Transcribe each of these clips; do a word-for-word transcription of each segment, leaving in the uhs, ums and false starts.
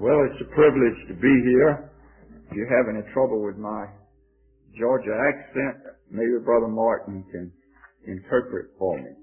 Well, it's a privilege to be here. If you have any trouble with my Georgia accent, maybe Brother Martin can interpret for me.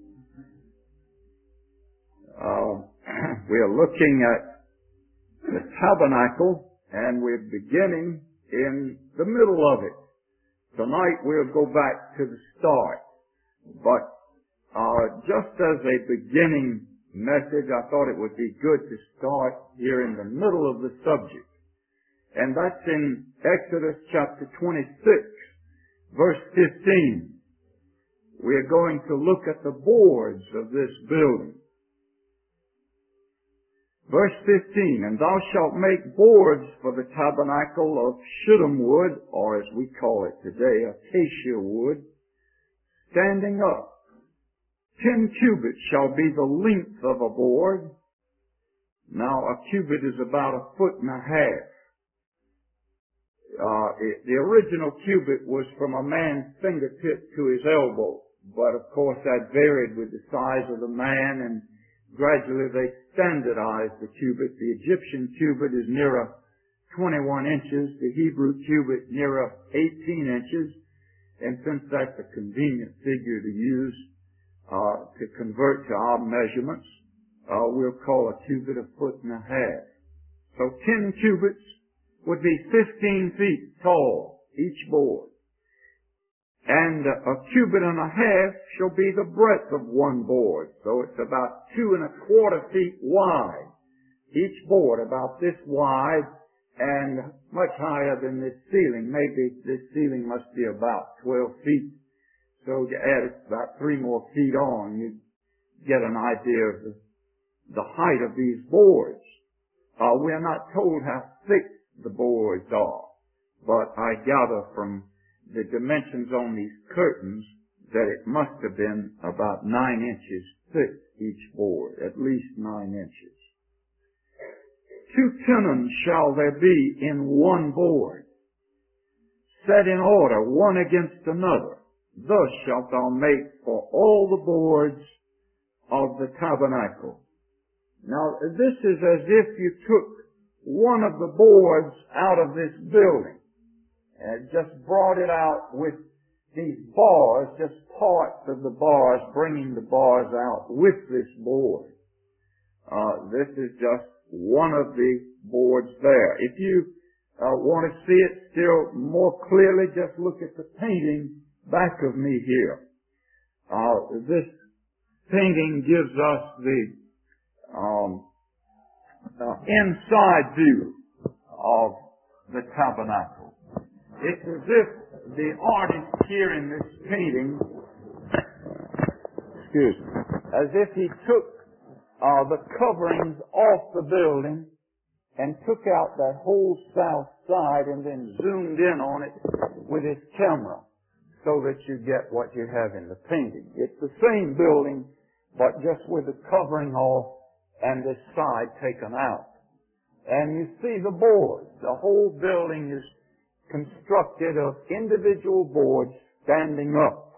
Uh, we are looking at the tabernacle, and we're beginning in the middle of it. Tonight we'll go back to the start. But uh, just as a beginning message, I thought it would be good to start here in the middle of the subject. And that's in Exodus chapter twenty-six, verse fifteen. We're going to look at the boards of this building. Verse fifteen, and thou shalt make boards for the tabernacle of shittim wood, or as we call it today, acacia wood, standing up. Ten cubits shall be the length of a board. Now, a cubit is about a foot and a half. Uh, it, the original cubit was from a man's fingertip to his elbow, but of course that varied with the size of the man, and gradually they standardized the cubit. The Egyptian cubit is nearer twenty-one inches, the Hebrew cubit nearer eighteen inches, and since that's a convenient figure to use uh, to convert to our measurements, uh, we'll call a cubit a foot and a half. So ten cubits would be fifteen feet tall, each board. And a cubit and a half shall be the breadth of one board. So it's about two and a quarter feet wide. Each board about this wide and much higher than this ceiling. Maybe this ceiling must be about twelve feet. So you add about three more feet on, you get an idea of the, the height of these boards. Uh, we are not told how thick the boards are, but I gather from the dimensions on these curtains that it must have been about nine inches thick, each board, at least nine inches. Two tenons shall there be in one board, set in order, one against another. Thus shalt thou make for all the boards of the tabernacle. Now, this is as if you took one of the boards out of this building and just brought it out with these bars, just parts of the bars, bringing the bars out with this board. Uh, this is just one of the boards there. If you uh, want to see it still more clearly, just look at the painting back of me here. Uh, this painting gives us the um, uh, inside view of the tabernacle. It's as if the artist here in this painting, excuse me, as if he took uh, the coverings off the building and took out that whole south side and then zoomed in on it with his camera so that you get what you have in the painting. It's the same building, but just with the covering off and this side taken out. And you see the boards. The whole building is constructed of individual boards standing up.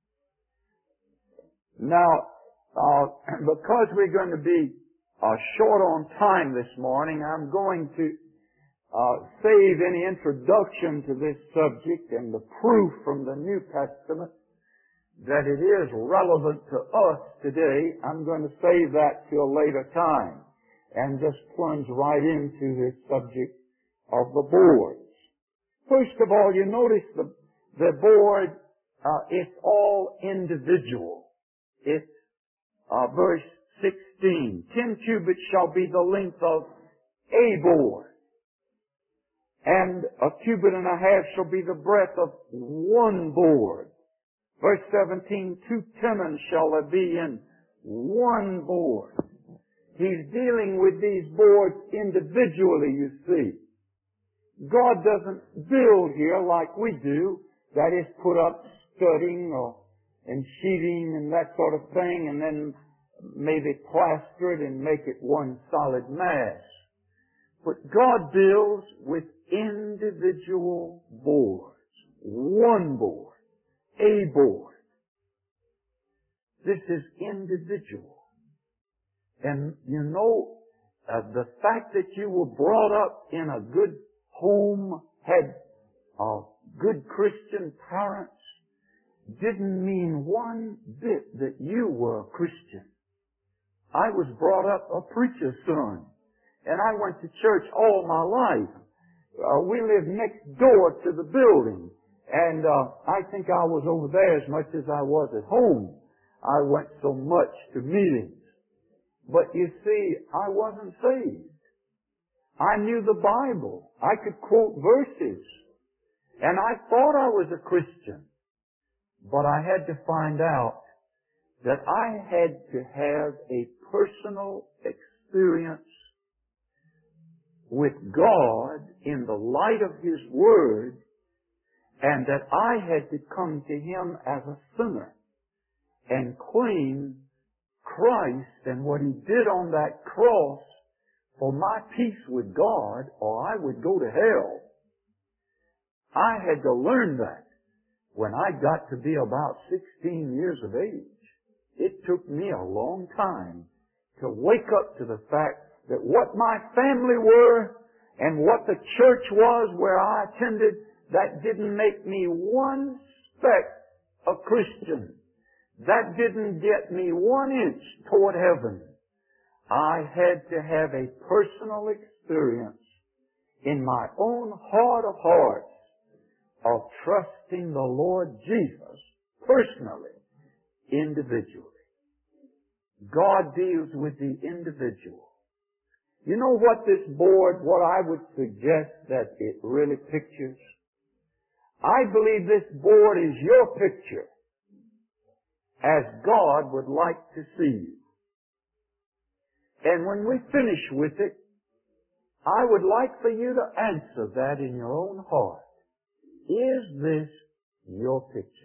Now, uh, because we're going to be uh, short on time this morning, I'm going to uh, save any introduction to this subject and the proof from the New Testament that it is relevant to us today. I'm going to save that till a later time and just plunge right into this subject of the boards. First of all, you notice the, the board, uh, it's all individual. It's uh, verse sixteen. Ten cubits shall be the length of a board, and a cubit and a half shall be the breadth of one board. Verse seventeen, two tenons shall there be in one board. He's dealing with these boards individually, you see. God doesn't build here like we do, that is, put up studding or and sheeting and that sort of thing, and then maybe plaster it and make it one solid mass. But God builds with individual boards. One board. A board. This is individual. And you know, uh, the fact that you were brought up in a good home, had uh, good Christian parents, didn't mean one bit that you were a Christian. I was brought up a preacher's son, and I went to church all my life. Uh, we lived next door to the building, and uh, I think I was over there as much as I was at home. I went so much to meetings. But you see, I wasn't saved. I knew the Bible. I could quote verses. And I thought I was a Christian. But I had to find out that I had to have a personal experience with God in the light of His Word, and that I had to come to Him as a sinner and claim Christ and what He did on that cross for my peace with God, or I would go to hell. I had to learn that when I got to be about sixteen years of age. It took me a long time to wake up to the fact that what my family were and what the church was where I attended, that didn't make me one speck a Christian. That didn't get me one inch toward heaven. I had to have a personal experience in my own heart of hearts of trusting the Lord Jesus personally, individually. God deals with the individual. You know what this board, what I would suggest that it really pictures? I believe this board is your picture as God would like to see you. And when we finish with it, I would like for you to answer that in your own heart. Is this your picture?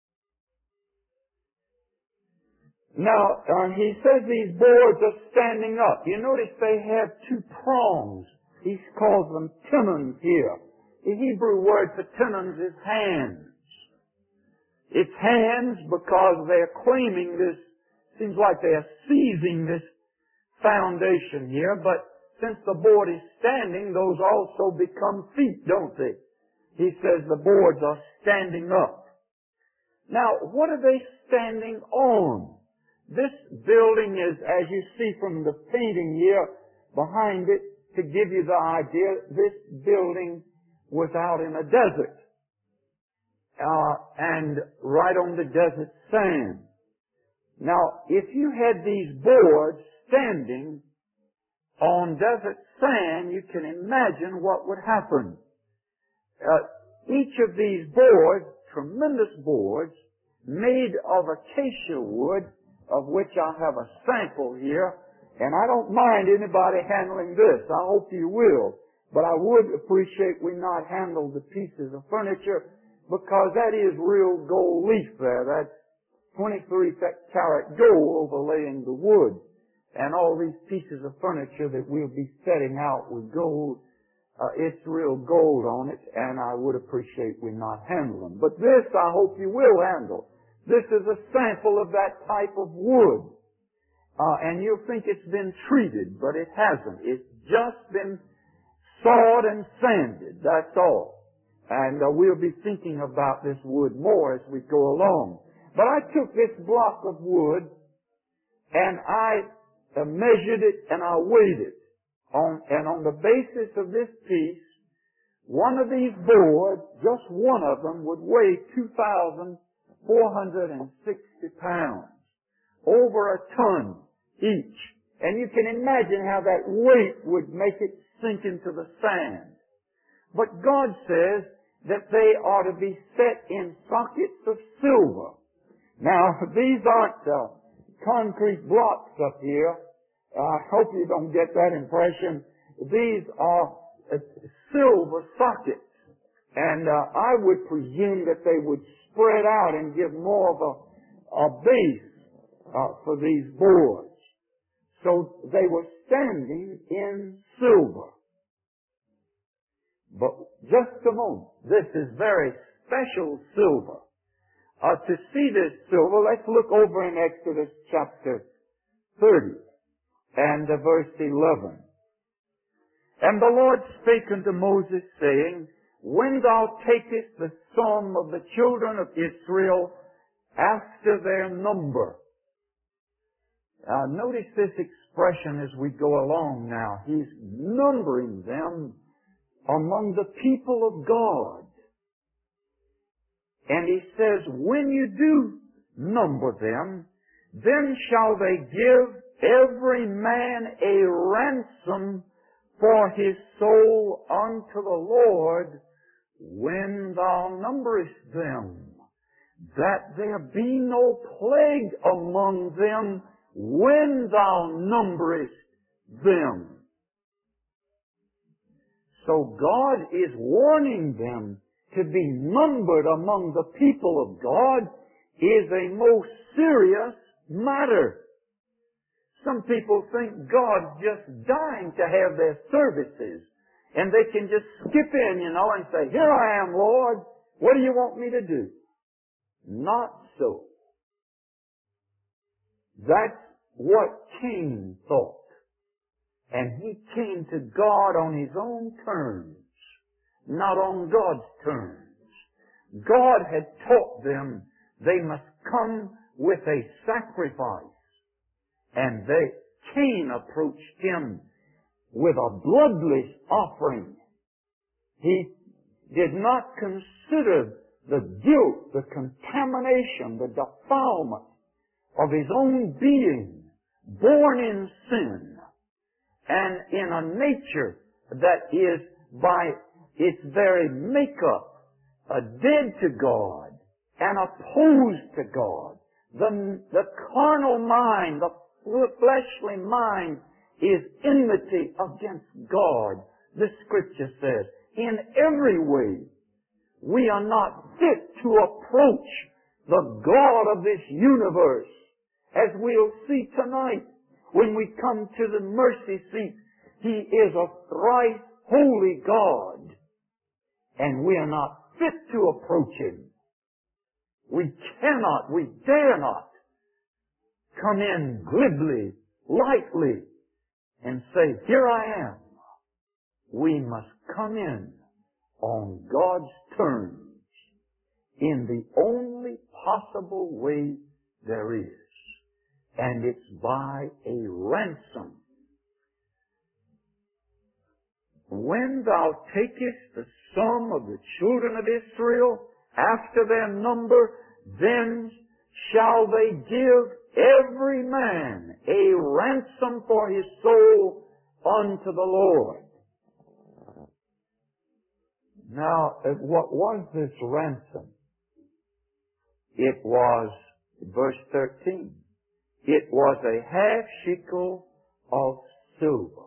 Now, uh, he says these boards are standing up. You notice they have two prongs. He calls them tenons here. The Hebrew word for tenons is hands. It's hands because they're claiming this, seems like they're seizing this foundation here, but since the board is standing, those also become feet, don't they? He says the boards are standing up. Now, what are they standing on? This building is, as you see from the painting here behind it, to give you the idea, this building was out in a desert. Uh, and right on the desert sand. Now, if you had these boards standing on desert sand, you can imagine what would happen. Uh, each of these boards, tremendous boards, made of acacia wood, of which I have a sample here, and I don't mind anybody handling this. I hope you will. But I would appreciate we not handle the pieces of furniture, because that is real gold leaf there. That's twenty-three carat gold overlaying the wood. And all these pieces of furniture that we'll be setting out with gold, uh, it's real gold on it, and I would appreciate we not handle them. But this I hope you will handle. This is a sample of that type of wood. Uh, and you'll think it's been treated, but it hasn't. It's just been sawed and sanded, that's all. And uh, we'll be thinking about this wood more as we go along. But I took this block of wood and I uh, measured it and I weighed it. On, and on the basis of this piece, one of these boards, just one of them, would weigh two thousand four hundred sixty pounds. Over a ton each. And you can imagine how that weight would make it sink into the sand. But God says that they are to be set in sockets of silver. Now, these aren't uh, concrete blocks up here. Uh, I hope you don't get that impression. These are uh, silver sockets. And uh, I would presume that they would spread out and give more of a, a base uh, for these boards. So they were standing in silver. But just a moment. This is very special silver. Uh, to see this silver, let's look over in Exodus chapter thirty and uh, verse eleven. And the Lord spake unto Moses, saying, When thou takest the sum of the children of Israel after their number. Uh, notice this expression as we go along now. He's numbering them among the people of God. And he says, when you do number them, then shall they give every man a ransom for his soul unto the Lord when thou numberest them, that there be no plague among them when thou numberest them. So God is warning them to be numbered among the people of God is a most serious matter. Some people think God's just dying to have their services, and they can just skip in, you know, and say, Here I am, Lord. What do you want me to do? Not so. That's what Cain thought. And he came to God on his own terms, not on God's terms. God had taught them they must come with a sacrifice. And they, Cain approached him with a bloodless offering. He did not consider the guilt, the contamination, the defilement of his own being, born in sin, and in a nature that is by its very makeup uh, dead to God and opposed to God. The, the carnal mind, the fleshly mind is enmity against God. The Scripture says, in every way, we are not fit to approach the God of this universe. As we'll see tonight, when we come to the mercy seat, He is a thrice holy God. And we are not fit to approach Him. We cannot, we dare not come in glibly, lightly, and say, Here I am. We must come in on God's terms in the only possible way there is. And it's by a ransom. When thou takest the sum of the children of Israel after their number, then shall they give every man a ransom for his soul unto the Lord. Now, what was this ransom? It was, verse thirteen, it was a half shekel of silver.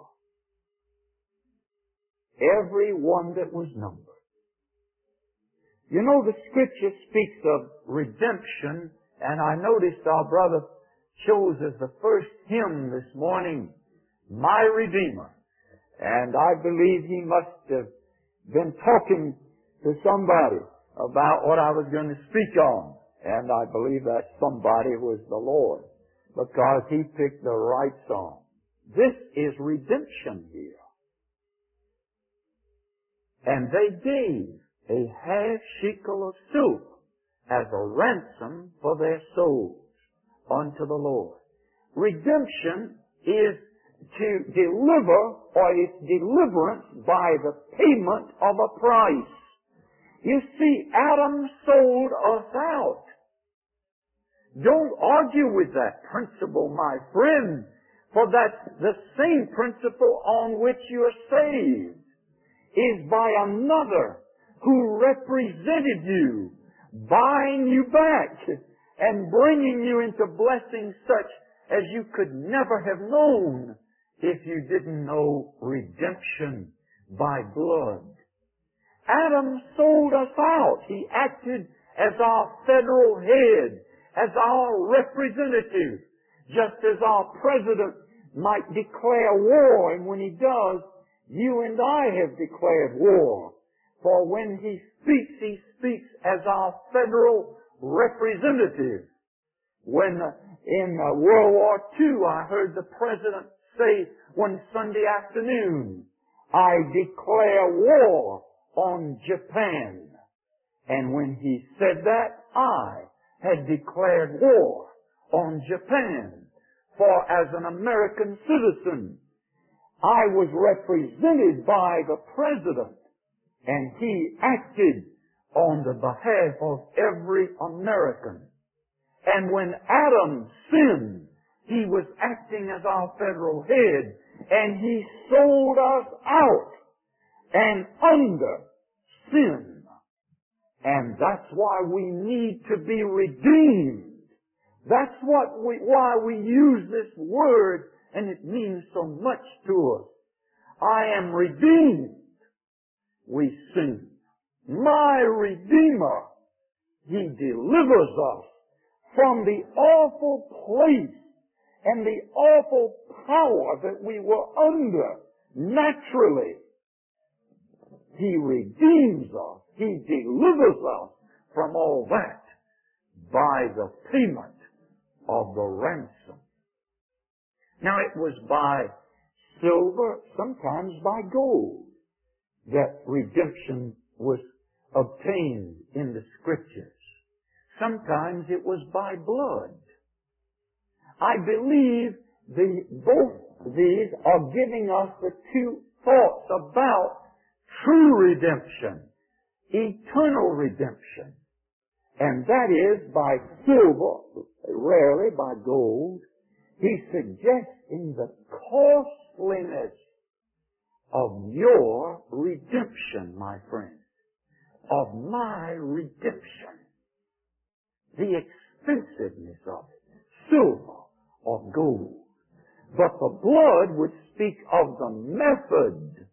Every one that was numbered. You know, the Scripture speaks of redemption, and I noticed our brother chose as the first hymn this morning, My Redeemer. And I believe he must have been talking to somebody about what I was going to speak on. And I believe that somebody was the Lord, because he picked the right song. This is redemption here. And they gave a half shekel of silver as a ransom for their souls unto the Lord. Redemption is to deliver, or it's deliverance by the payment of a price. You see, Adam sold us out. Don't argue with that principle, my friend, for that's the same principle on which you are saved, is by another who represented you, buying you back and bringing you into blessings such as you could never have known if you didn't know redemption by blood. Adam sold us out. He acted as our federal head, as our representative, just as our president might declare war, and when he does, you and I have declared war. For when he speaks, he speaks as our federal representative. When uh, in uh, World War Two, I heard the president say one Sunday afternoon, I declare war on Japan. And when he said that, I had declared war on Japan. For as an American citizen, I was represented by the President, and he acted on the behalf of every American. And when Adam sinned, he was acting as our federal head, and he sold us out and under sin. And that's why we need to be redeemed. That's what we, why we use this word, and it means so much to us. I am redeemed, we sing. My Redeemer, He delivers us from the awful place and the awful power that we were under naturally. He redeems us. He delivers us from all that by the payment of the ransom. Now it was by silver, sometimes by gold, that redemption was obtained in the Scriptures. Sometimes it was by blood. I believe the, both these are giving us the two thoughts about true redemption, eternal redemption. And that is by silver, rarely by gold. He's suggesting the costliness of your redemption, my friend, of my redemption. The expensiveness of it, silver or gold. But the blood would speak of the method,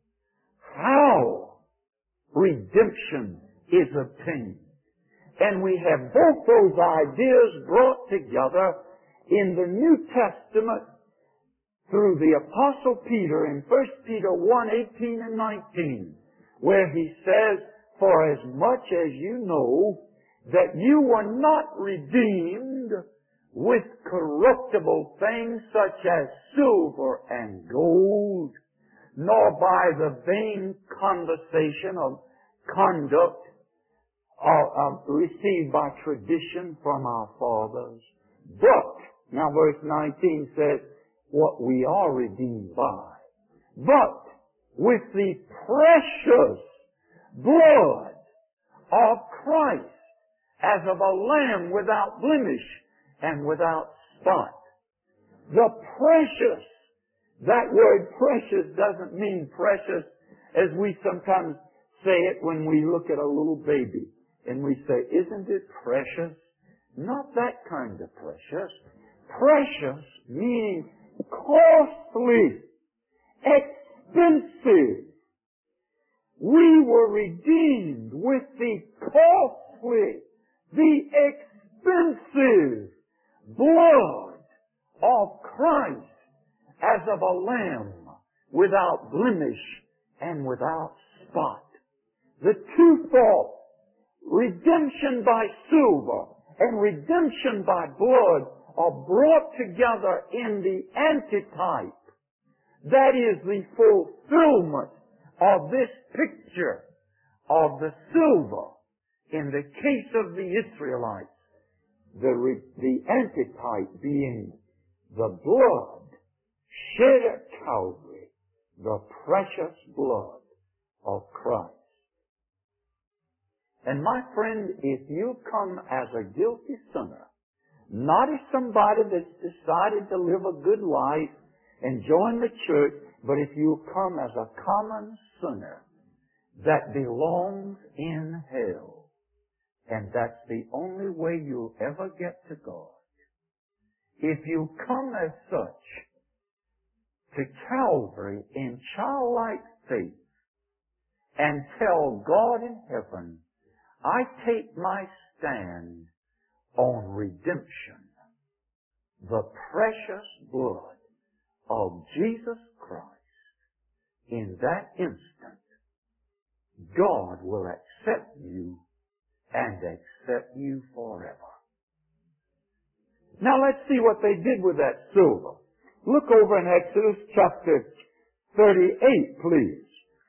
how redemption is obtained. And we have both those ideas brought together in the New Testament through the Apostle Peter in First Peter one, eighteen and nineteen, where he says, for as much as you know that you were not redeemed with corruptible things such as silver and gold, nor by the vain conversation of conduct uh, uh, received by tradition from our fathers. But, now verse nineteen says, what we are redeemed by. But with the precious blood of Christ, as of a lamb without blemish and without spot. The precious, that word precious doesn't mean precious as we sometimes say it when we look at a little baby and we say, isn't it precious? Not that kind of precious. Precious meaning costly, expensive. We were redeemed with the costly, the expensive blood of Christ as of a lamb without blemish and without spot. The two thoughts, redemption by silver and redemption by blood, are brought together in the antitype. That is the fulfillment of this picture of the silver in the case of the Israelites. The, re- the antitype being the blood shed at Calvary, the precious blood of Christ. And my friend, if you come as a guilty sinner, not as somebody that's decided to live a good life and join the church, but if you come as a common sinner that belongs in hell, and that's the only way you'll ever get to God. If you come as such to Calvary in childlike faith and tell God in heaven, I take my stand on redemption, the precious blood of Jesus Christ, in that instant, God will accept you and accept you forever. Now let's see what they did with that silver. Look over in Exodus chapter thirty-eight, please.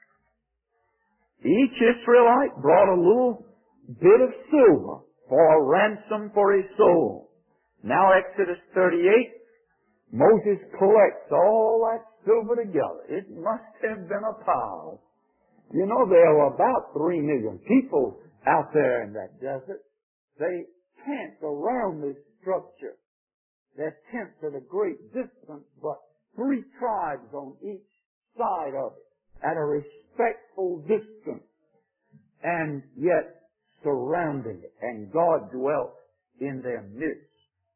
Each Israelite brought a little bit of silver for a ransom for his soul. Now Exodus thirty-eight, Moses collects all that silver together. It must have been a pile. You know, there were about three million people out there in that desert. They camped around this structure. Their tents at a great distance, but three tribes on each side of it at a respectful distance, and yet surrounding it, and God dwelt in their midst.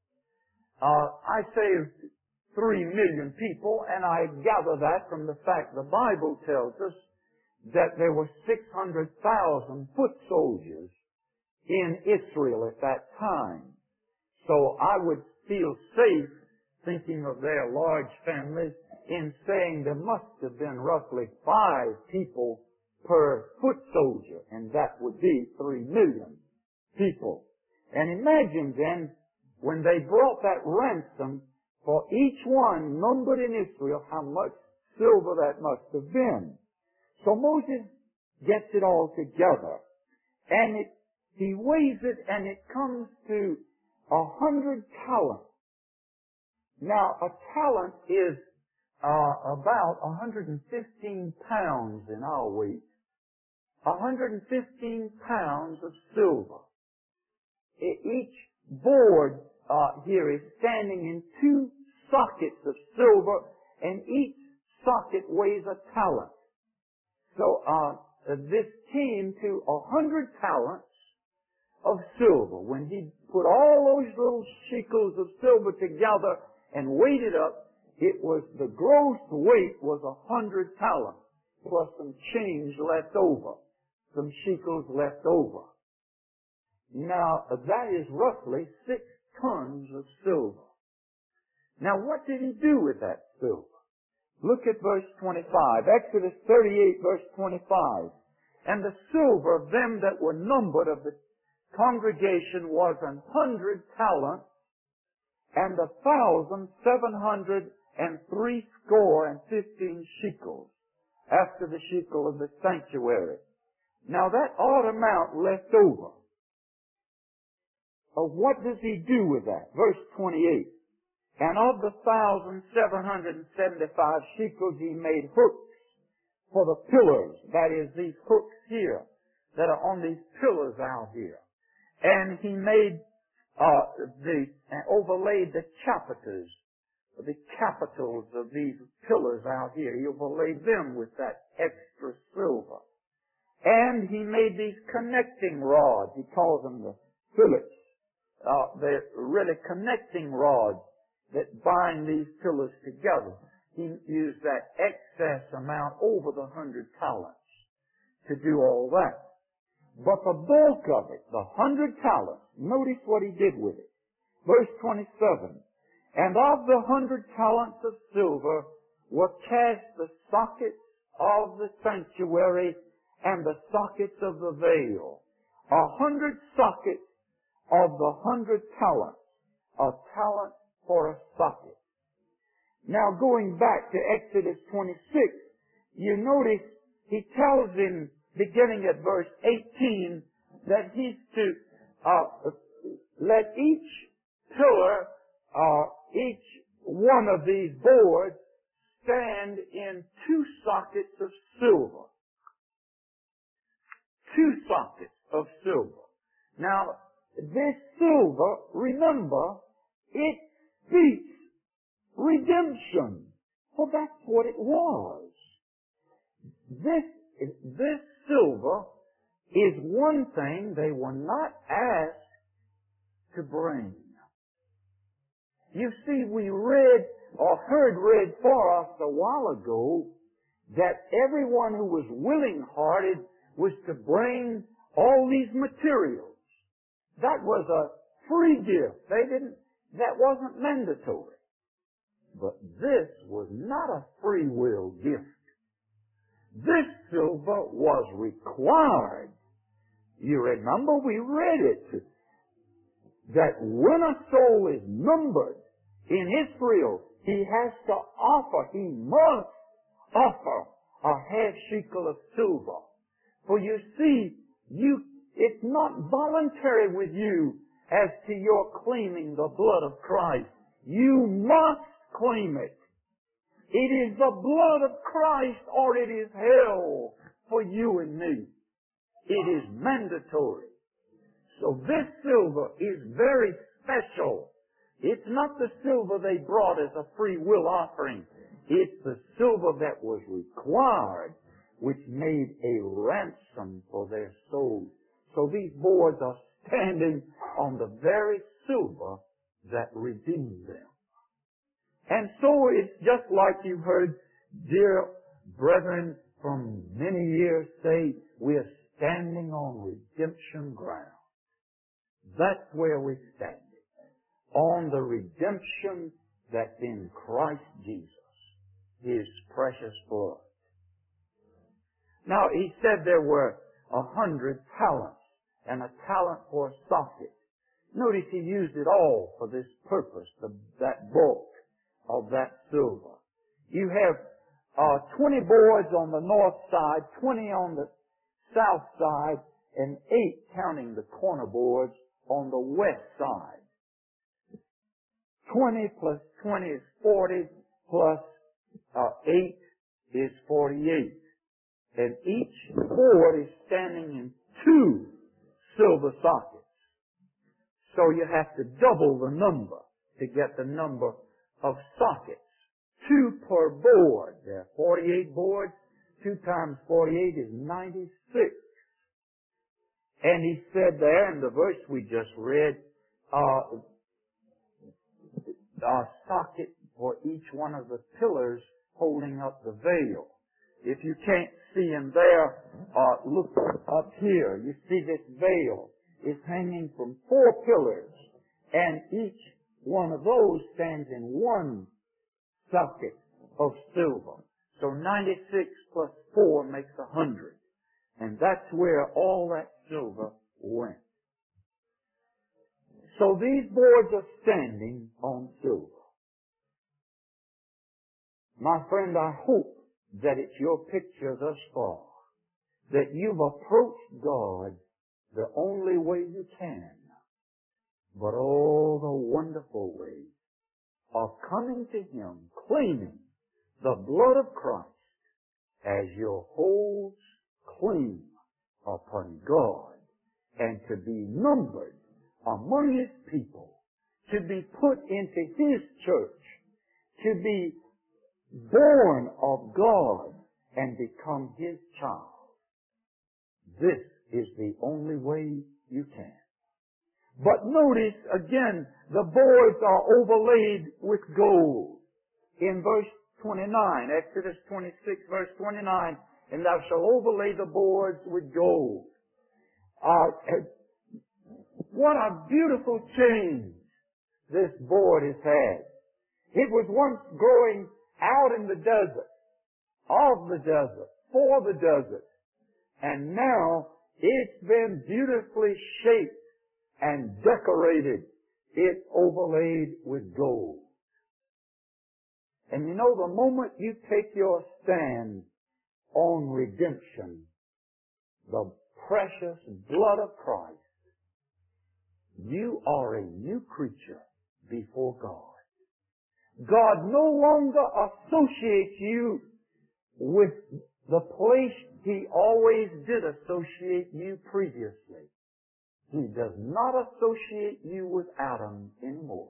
Uh, I say three million people, and I gather that from the fact the Bible tells us that there were six hundred thousand foot soldiers in Israel at that time. So I would feel safe thinking of their large families in saying there must have been roughly five people per foot soldier, and that would be three million people. And imagine then, when they brought that ransom for each one numbered in Israel, how much silver that must have been. So Moses gets it all together, and it, he weighs it, and it comes to a hundred talents. Now, a talent is uh, about one hundred fifteen pounds in our weight. one hundred fifteen pounds of silver. Each board uh, here is standing in two sockets of silver, and each socket weighs a talent. So uh, this came to a hundred talents of silver. When he put all those little shekels of silver together and weighed it up, it was, the gross weight was a hundred talents, plus some change left over, some shekels left over. Now, that is roughly six tons of silver. Now, what did he do with that silver? Look at verse twenty-five, Exodus thirty-eight, verse twenty-five. And the silver of them that were numbered of the congregation was an hundred talents, and a thousand seven hundred and three score and fifteen shekels, after the shekel of the sanctuary. Now that odd amount left over. Uh, what does he do with that? Verse twenty-eight. And of the thousand seven hundred and seventy-five shekels he made hooks for the pillars. That is, these hooks here that are on these pillars out here. And he made uh, the and overlaid the chapiters, the capitals of these pillars out here. He overlaid them with that extra silver. And he made these connecting rods. He calls them the fillets. Uh, they're really connecting rods that bind these pillars together. He used that excess amount over the hundred talents to do all that. But the bulk of it, the hundred talents, notice what he did with it. Verse twenty-seven. And of the hundred talents of silver were cast the sockets of the sanctuary and the sockets of the veil. A hundred sockets of the hundred talents. A talent for a socket. Now going back to Exodus twenty-six, you notice he tells him, beginning at verse eighteen, that he's to uh, let each pillar, uh, each one of these boards stand in two sockets of silver. Two sockets of silver. Now, this silver, remember, it speaks redemption. Well, that's what it was. This, this silver is one thing they were not asked to bring. You see, we read or heard read for us a while ago that everyone who was willing-hearted was to bring all these materials. That was a free gift. They didn't, that wasn't mandatory. But this was not a free will gift. This silver was required. You remember we read it, that when a soul is numbered in Israel, he has to offer, he must offer a half shekel of silver For you see, you, it's not voluntary with you as to your claiming the blood of Christ. You must claim it. It is the blood of Christ or it is hell for you and me. It is mandatory. So this silver is very special. It's not the silver they brought as a free will offering. It's the silver that was required, which made a ransom for their souls. So these boards are standing on the very silver that redeemed them. And so it's just like you heard dear brethren from many years say, we are standing on redemption ground. That's where we're standing. On the redemption that's in Christ Jesus, His precious blood. Now, he said there were a hundred talents and a talent for a socket. Notice he used it all for this purpose, the, that bulk of that silver. You have uh, twenty boards on the north side, twenty on the south side, and eight counting the corner boards on the west side. twenty plus twenty is forty, plus uh, eight is forty-eight. And each board is standing in two silver sockets. So you have to double the number to get the number of sockets. Two per board. There are forty-eight boards. Two times forty-eight is ninety-six. And he said there in the verse we just read, uh, a socket for each one of the pillars holding up the veil. If you can't see him there, uh, look up here. You see this veil is hanging from four pillars, and each one of those stands in one socket of silver. So ninety-six plus four makes a hundred. And that's where all that silver went. So these boards are standing on silver. My friend, I hope that it's your picture thus far, that you've approached God the only way you can, but all the wonderful ways of coming to Him, claiming the blood of Christ as your holds claim upon God, and to be numbered among His people, to be put into His church, to be born of God and become His child. This is the only way you can. But notice again, the boards are overlaid with gold. In verse twenty-nine, Exodus twenty-six, verse twenty-nine, and thou shalt overlay the boards with gold. Uh, what a beautiful change this board has had. It was once growing out in the desert, of the desert, for the desert. And now it's been beautifully shaped and decorated. It's overlaid with gold. And you know, the moment you take your stand on redemption, the precious blood of Christ, you are a new creature before God. God no longer associates you with the place He always did associate you previously. He does not associate you with Adam anymore.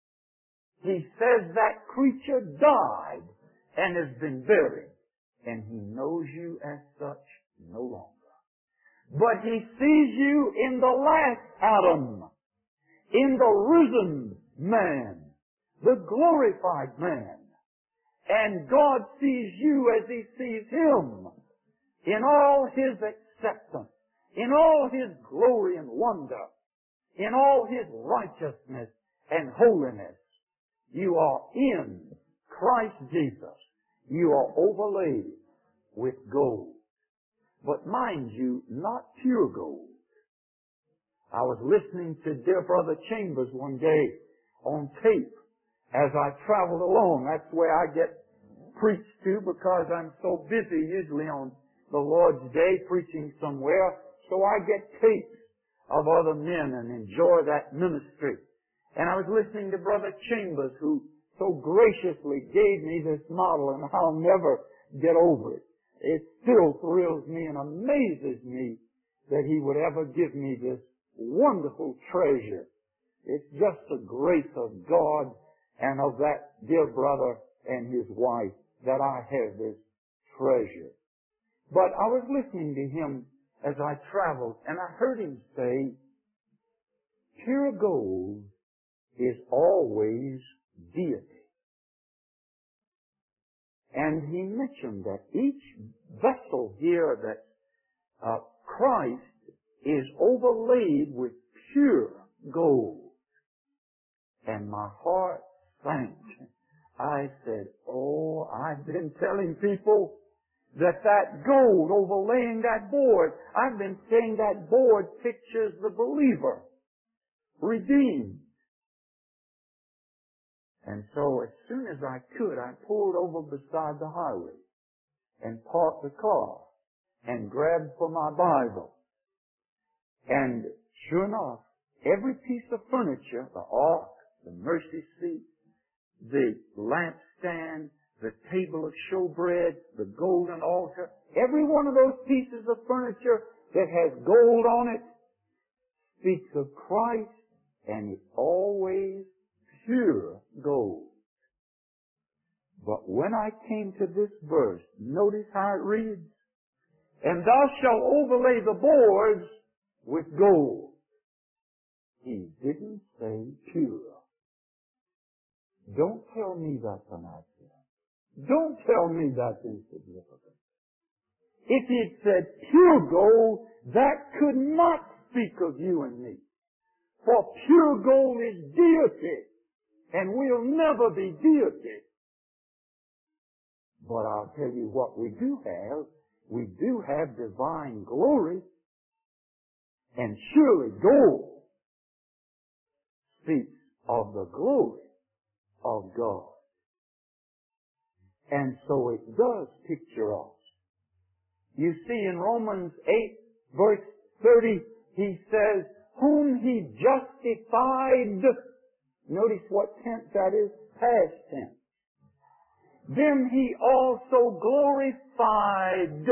He says that creature died and has been buried, and He knows you as such no longer. But He sees you in the last Adam, in the risen man, the glorified man. And God sees you as He sees Him, in all His acceptance, in all His glory and wonder, in all His righteousness and holiness. You are in Christ Jesus. You are overlaid with gold. But mind you, not pure gold. I was listening to dear Brother Chambers one day on tape as I traveled along. That's where I get preached to because I'm so busy usually on the Lord's Day preaching somewhere, so I get tapes of other men and enjoy that ministry. And I was listening to Brother Chambers, who so graciously gave me this model, and I'll never get over it. It still thrills me and amazes me that he would ever give me this wonderful treasure. It's just the grace of God and of that dear brother and his wife that I have this treasure. But I was listening to him as I traveled, and I heard him say, pure gold is always deity. And he mentioned that each vessel here that uh, Christ is overlaid with pure gold. And my heart sank. I said, oh, I've been telling people that that gold overlaying that board, I've been saying that board pictures the believer, redeemed. And so as soon as I could, I pulled over beside the highway and parked the car and grabbed for my Bible. And sure enough, every piece of furniture, the ark, the mercy seat, the lampstand, the table of showbread, the golden altar, every one of those pieces of furniture that has gold on it speaks of Christ, and it's always pure gold. But when I came to this verse, notice how it reads, and thou shalt overlay the boards with gold. He didn't say pure. Don't tell me that's an accident. Don't tell me that's insignificant. If he had said pure gold, that could not speak of you and me. For pure gold is deity, and we'll never be deity. But I'll tell you what we do have. We do have divine glory, and surely gold speaks of the glory of God. And so it does picture us. You see in Romans eight verse thirty, he says, whom he justified. Notice what tense that is? Past tense. Then he also glorified.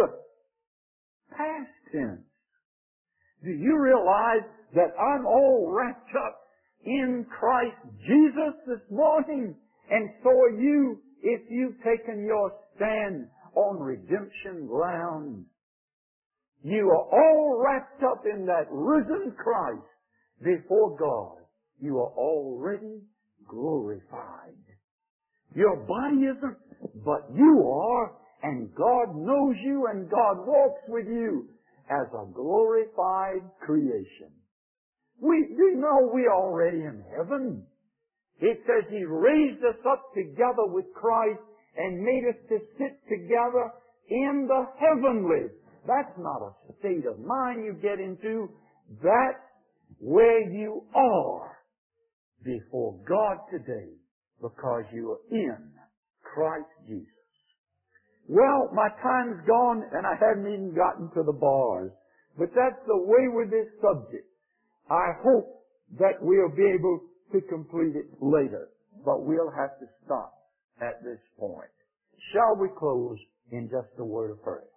Past tense. Do you realize that I'm all wrapped up in Christ Jesus this morning? And so are you, if you've taken your stand on redemption ground. You are all wrapped up in that risen Christ before God. You are already glorified. Your body isn't, but you are, and God knows you, and God walks with you as a glorified creation. We, you know we're already in heaven. It says He raised us up together with Christ and made us to sit together in the heavenlies. That's not a state of mind you get into. That's where you are before God today, because you are in Christ Jesus. Well, my time's gone and I haven't even gotten to the bars. But that's the way with this subject. I hope that we'll be able to complete it later. But we'll have to stop at this point. Shall we close in just a word of prayer?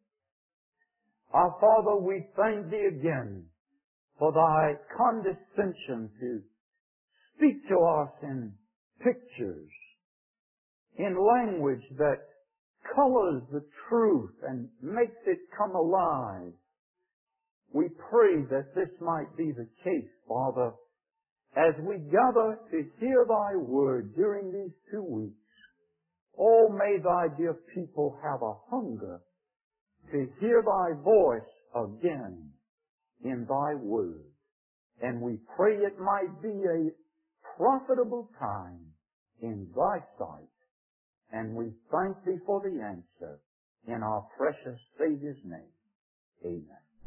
Our Father, we thank Thee again for Thy condescension to speak to us in pictures, in language that colors the truth and makes it come alive. We pray that this might be the case, Father, as we gather to hear Thy word during these two weeks. Oh, may Thy dear people have a hunger to hear Thy voice again in Thy word. And we pray it might be a profitable time in Thy sight. And we thank Thee for the answer in our precious Savior's name. Amen.